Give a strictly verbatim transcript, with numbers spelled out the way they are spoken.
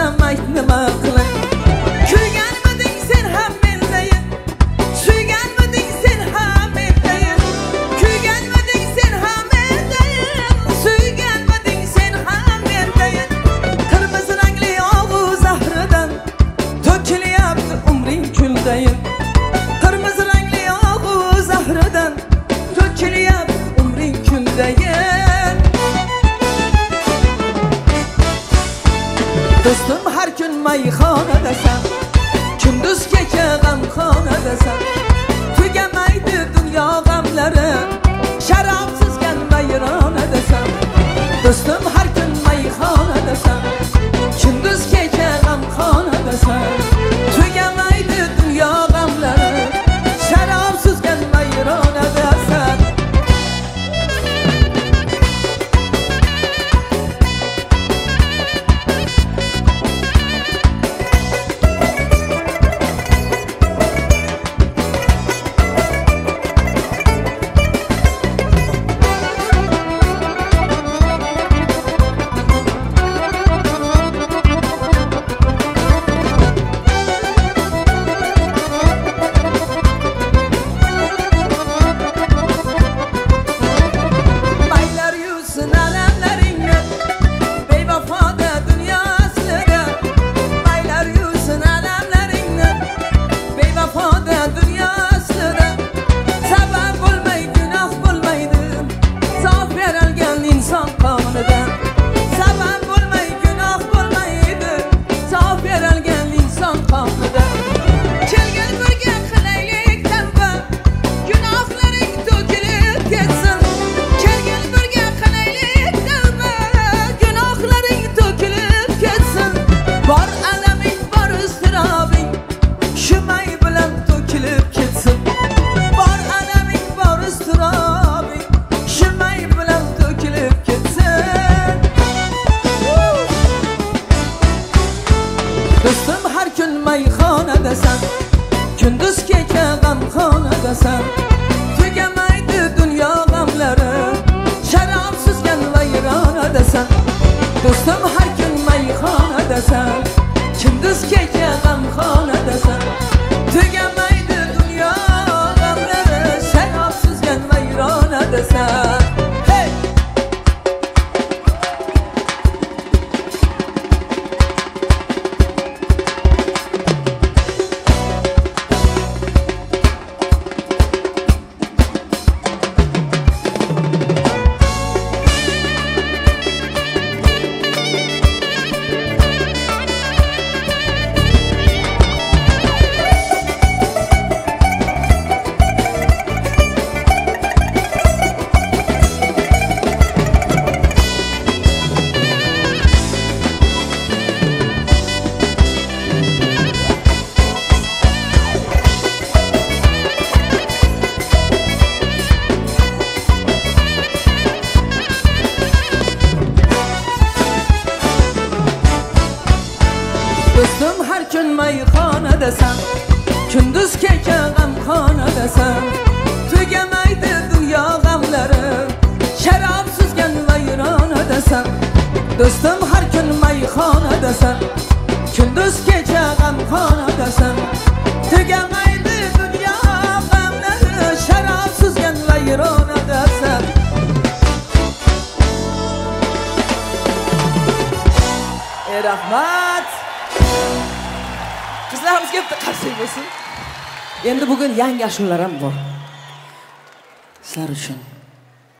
desem ayt nima qilay. Kuyganmiding sen ham mendayin, suyganmiding sen ham mendayin, kuyganmiding sen ham mendayin, suyganmiding sen ham mendayin. Qirmizi rangli og'u zahridan to'kilyapti umring kuldayin. Qirmizi rangli og'u zahridan to'kilyapti umring kuldayin. Do'stim har kun mayxonadasan, kunduz kecha g'amxonadasan. Tugamaydi dunyo g'amlari, sharobsizgan vayronadasan. Do'stim har kun mayxonadasan, kunduz kecha g'amxonadasan. Tugamaydi dunyo g'amlari, sharobsizgan vayronadasan. Do'stim har kun mayxonadasan, kunduz kecha g'amxonadasan. Tugamaydi dunyo g'amlari, sharobsizgan vayronadasan. Do'stim har kun mayxonadasan, kunduz kecha g'amxonadasan. Tugamaydi dunyo g'amlari, sharobsizgan vayronadasan. Do'stim har kun mayxonadasan, kunduz kecha g'amxonadasan. Tugamaydi dunyo g'amlari, sharobsizgan vayronadasan. Do'stim har kun mayxonadasan, kunduz kecha g'amxonadasan. Tugamaydi dunyo g'amlari, sharobsizgan vayronadasan. Ey rahmat. Qizlarimiz kelibdi, qarsak bo'lsin. Endi bugun yangi ashulalar ham bor. Sizlar uchun